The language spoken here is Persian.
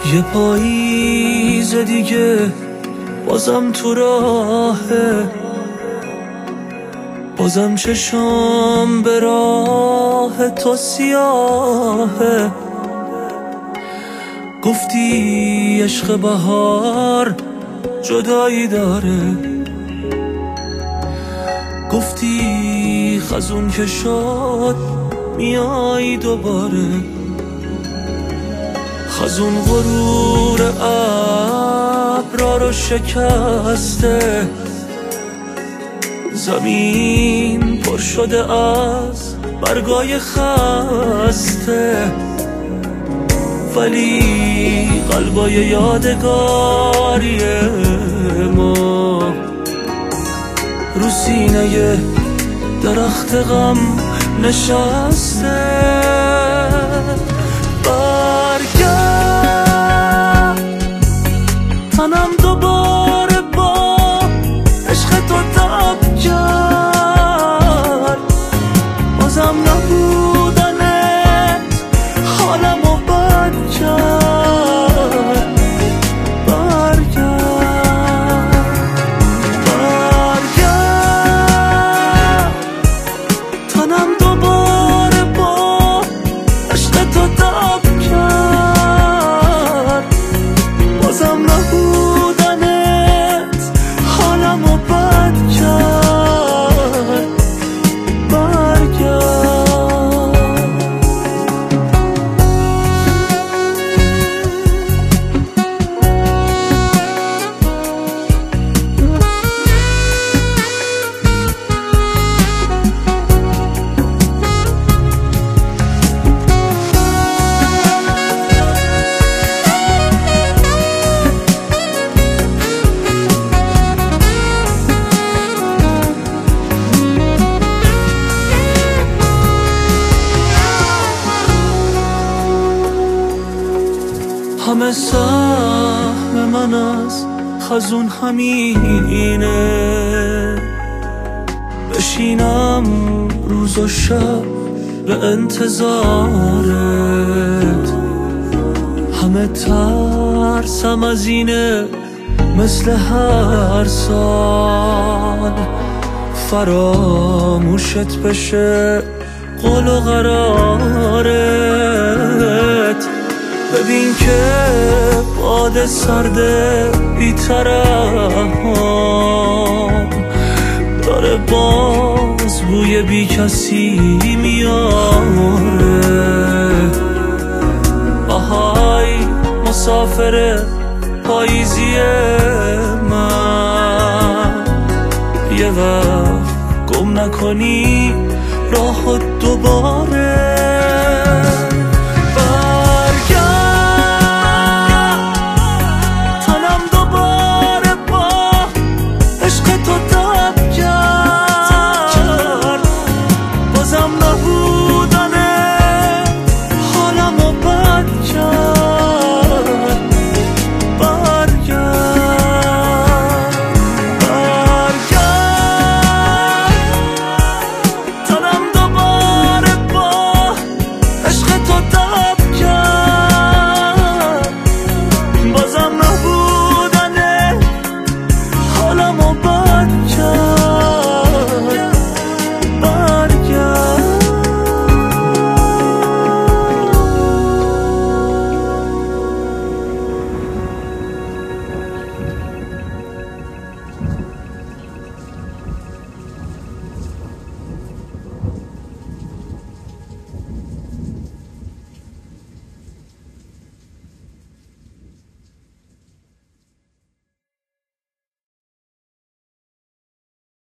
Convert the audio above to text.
یه پاییز دیگه بازم تو راهه، بازم چشام به راه تو سیاهه. گفتی عشق بهار جدایی داره، گفتی خزون که شد میای دوباره. خزون غرور ابرا رو شکسته، زمین پر شده از برگای خسته، ولی قلبای یادگاری ما رو سینه درخت غم نشسته. برگرد تنم دوباره با عشق تو تب کرد، بازم نبودنت حالمو بد کرد. برگرد تنم دوباره با عشق تو تب کرد، بازم نبودنت حالمو بد کرد. برگرد همه سهم من از خزون همینه، بشینم روز و شب به انتظارت. همه ترسم از اینه مثل هر سال فراموشت بشه قول و قرارت. ببین که باد سرده بی‌طرفم داره باز بوی بی کسی میاره. آهای مسافر پاییزی من، یه وقت گم نکنی راهت دوباره.